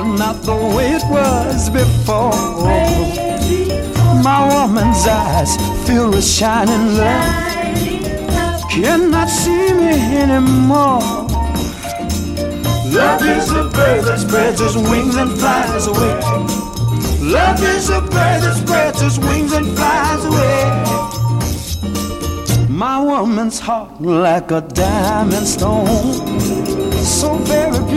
not the way it was before. My woman's eyes filled with shining love cannot see me anymore. Love is a bird that spreads its wings and flies away. Love is a bird that spreads its wings and flies away. My woman's heart like a diamond stone, so very beautiful.